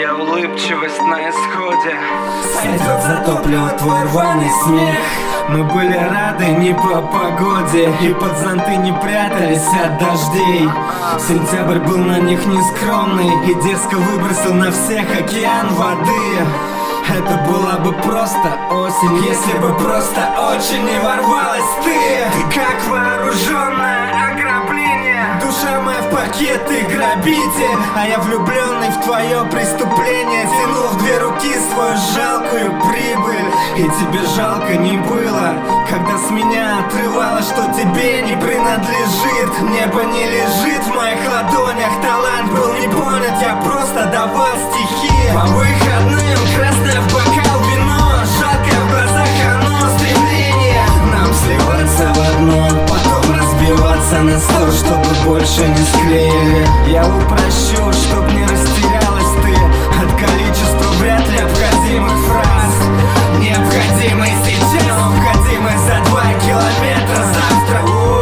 Твоя улыбчивость на исходе. Сойдет за топливо твой рваный смех. Мы были рады не по погоде, и под зонты не прятались от дождей. Сентябрь был на них нескромный, и дерзко выбросил на всех океан воды. Это была бы просто осень, если бы просто очень не ворвалась ты. Ты как вооруженное ограбление, душа моя в пакет и грабитель. А я влюбленный в твое преступление, тянул в две руки свою жалкую прибыль. И тебе жалко не было, когда с меня отрывало, что тебе не принадлежит. Небо не лежит в моих ладонях, талант был не понят, я просто давал стихи. По выходным красное в бокал вино, жаркое в глазах оно стремление нам сливаться в одно, потом разбиваться на сто, чтобы больше не склеили. Я упрощу, чтоб не растерялась ты от количества вряд ли обходимых фраз. Необходимый сейчас, необходимый за 2 километра завтра.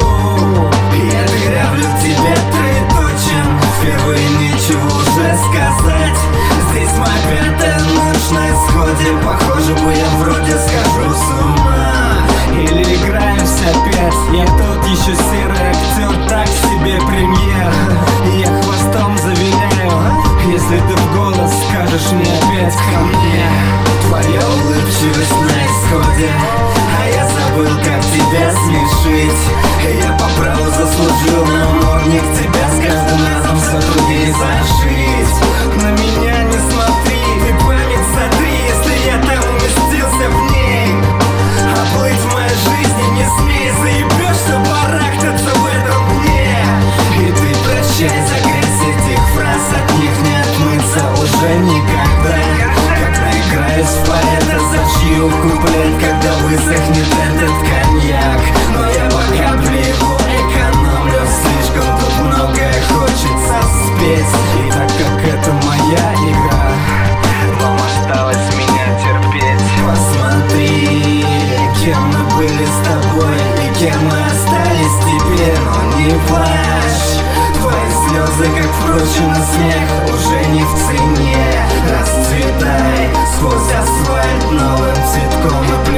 Я дырявлю тебе троеточием, впервые нечего уже сказать. Здесь моя пятая ночь на исходе, похоже бы я вроде схожу с ума. Или играемся опять, я тот еще серый актер, так себе премьер. И я хвостом завиляю, если ты в голос скажешь мне опять ко мне. Твоя улыбчивость на исходе, а я забыл, как тебя смешить. Я по праву заслужил намордник тебя, с каждым разом все труднее зашить. На меня не смотри, ты память сотри, если я там уместился в ней. А плыть в моей жизни не смей, заебешься барахтаться в этом дне. И ты прощай за грязь этих фраз, от них не отмыться уже никогда. Как наиграюсь в поэта, зашью куплет, когда высохнет этот коньяк. Но я пока его экономлю, слишком тут многое хочется спеть. И так как это моя игра, Вам осталось меня терпеть. посмотри, кем мы были с тобой и кем мы остались теперь. Но не плачь, твои слезы, как впрочем и смех, уже не в цене. Расцветай сквозь асфальт новым цветком и